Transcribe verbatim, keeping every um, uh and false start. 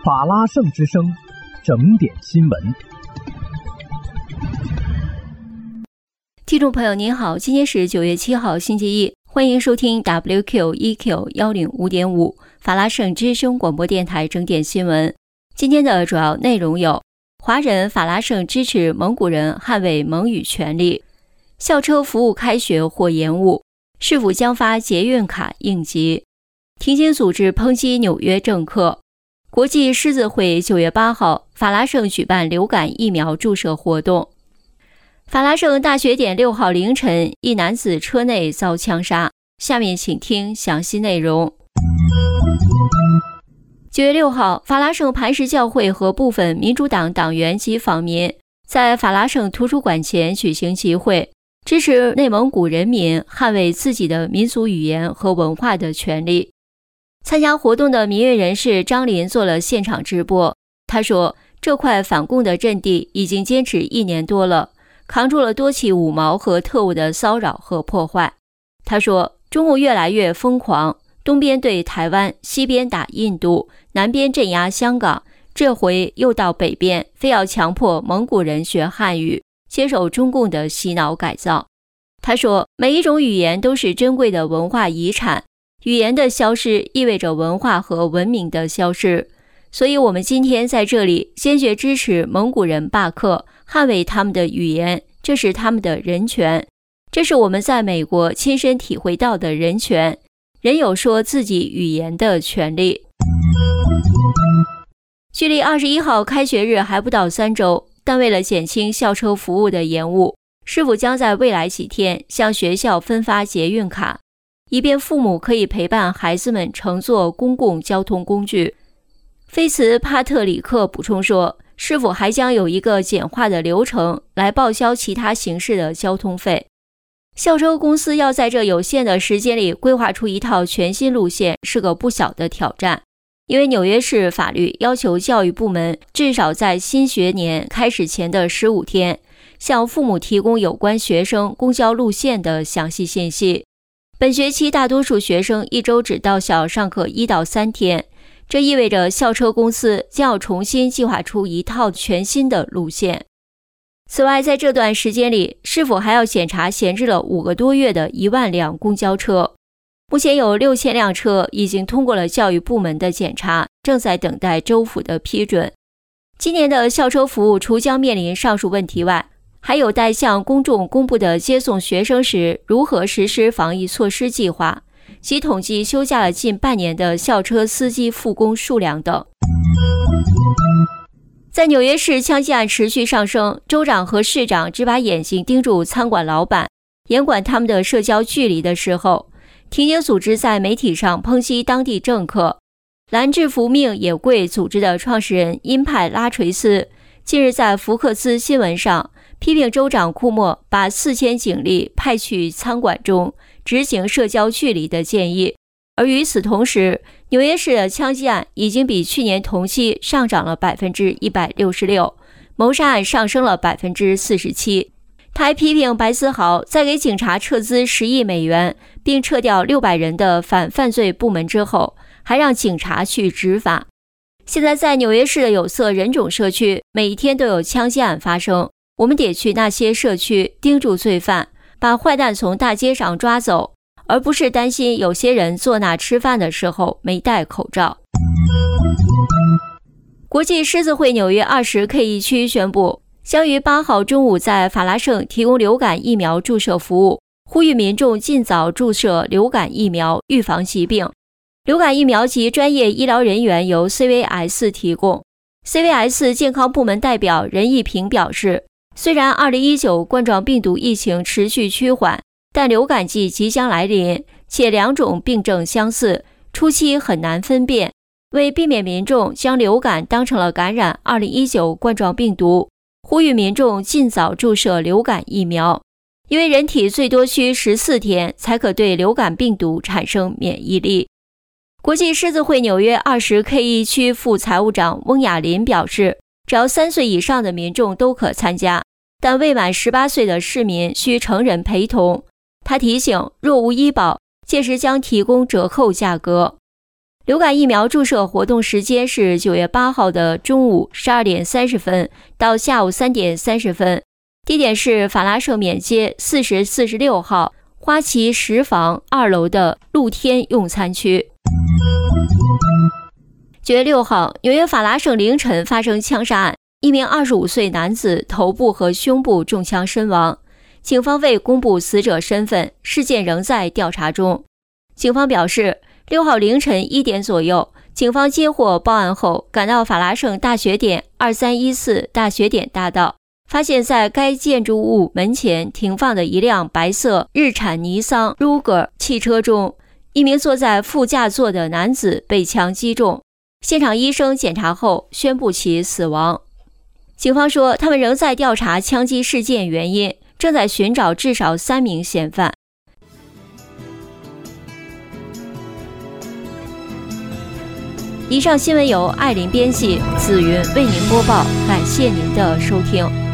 法拉盛之声，整点新闻。 听众朋友您好，今天是九月七号星期一，欢迎收听 W Q E Q 一零五点五 法拉盛之声广播电台整点新闻。今天的主要内容有：华人法拉盛支持蒙古人捍卫蒙语权利；校车服务开学或延误；市府将发捷运卡应急；停经组织抨击纽约政客；国际狮子会九月八号法拉盛举办流感疫苗注射活动。法拉盛大学点六号凌晨，一男子车内遭枪杀。下面请听详细内容。九月六号，法拉盛磐石教会和部分民主党党员及访民在法拉盛图书馆前举行集会，支持内蒙古人民捍卫自己的民族语言和文化的权利。参加活动的民运人士张林做了现场直播，他说，这块反共的阵地已经坚持一年多了，扛住了多起五毛和特务的骚扰和破坏。他说，中共越来越疯狂，东边对台湾，西边打印度，南边镇压香港，这回又到北边，非要强迫蒙古人学汉语，接受中共的洗脑改造。他说，每一种语言都是珍贵的文化遗产，语言的消失意味着文化和文明的消失，所以我们今天在这里坚决支持蒙古人罢课，捍卫他们的语言，这是他们的人权，这是我们在美国亲身体会到的人权，人有说自己语言的权利。距离二十一号开学日还不到三周，但为了减轻校车服务的延误，市府将在未来几天向学校分发捷运卡，以便父母可以陪伴孩子们乘坐公共交通工具。菲茨帕特里克补充说，市府还将有一个简化的流程来报销其他形式的交通费。校车公司要在这有限的时间里规划出一套全新路线，是个不小的挑战。因为纽约市法律要求教育部门至少在新学年开始前的十五天，向父母提供有关学生公交路线的详细信息。本学期大多数学生一周只到校上课一到三天，这意味着校车公司将要重新计划出一套全新的路线。此外，在这段时间里，市府还要检查闲置了五个多月的一万辆公交车。目前有六千辆车已经通过了教育部门的检查，正在等待州府的批准。今年的校车服务除将面临上述问题外，还有待向公众公布的接送学生时如何实施防疫措施计划，及统计休假了近半年的校车司机复工数量等。在纽约市枪击案持续上升，州长和市长只把眼睛盯住餐馆老板，严管他们的社交距离的时候，停经组织在媒体上抨击当地政客。蓝制服命也贵组织的创始人因派拉垂斯近日在福克斯新闻上批评州长库莫把四千警力派去餐馆中执行社交距离的建议。而与此同时，纽约市的枪击案已经比去年同期上涨了 百分之一百六十六， 谋杀案上升了 百分之四十七。他还批评白思豪在给警察撤资十亿美元并撤掉六百人的反犯罪部门之后，还让警察去执法。现在在纽约市的有色人种社区，每一天都有枪击案发生，我们得去那些社区盯住罪犯，把坏蛋从大街上抓走，而不是担心有些人坐那吃饭的时候没戴口罩。国际狮子会纽约 二十K 一区宣布，将于八号中午在法拉盛提供流感疫苗注射服务，呼吁民众尽早注射流感疫苗，预防疾病。流感疫苗及专业医疗人员由 C V S 提供。C V S 健康部门代表任义平表示，虽然二零一九冠状病毒疫情持续趋缓，但流感季即将来临，且两种病症相似，初期很难分辨。为避免民众将流感当成了感染二零一九冠状病毒，呼吁民众尽早注射流感疫苗，因为人体最多需十四天才可对流感病毒产生免疫力。国际狮子会纽约 二十K 一区副财务长翁雅林表示，只要三岁以上的民众都可参加，但未满十八岁的市民需成人陪同。他提醒，若无医保，届时将提供折扣价格。 流感疫苗注射活动时间是九月八号的中午十二点三十分到下午三点三十分，地点是法拉盛缅街四十四十六号花旗十房二楼的露天用餐区。九月六号，纽约法拉盛凌晨发生枪杀案，一名二十五岁男子头部和胸部中枪身亡。警方未公布死者身份，事件仍在调查中。警方表示，六号凌晨一点左右，警方接获报案后，赶到法拉盛大学点二三一四大学点大道，发现在该建筑物门前停放的一辆白色日产尼桑 Ruger 汽车中，一名坐在副驾座的男子被枪击中。现场医生检查后宣布其死亡。警方说，他们仍在调查枪击事件原因，正在寻找至少三名嫌犯。以上新闻由艾琳编辑，紫云为您播报，感谢您的收听。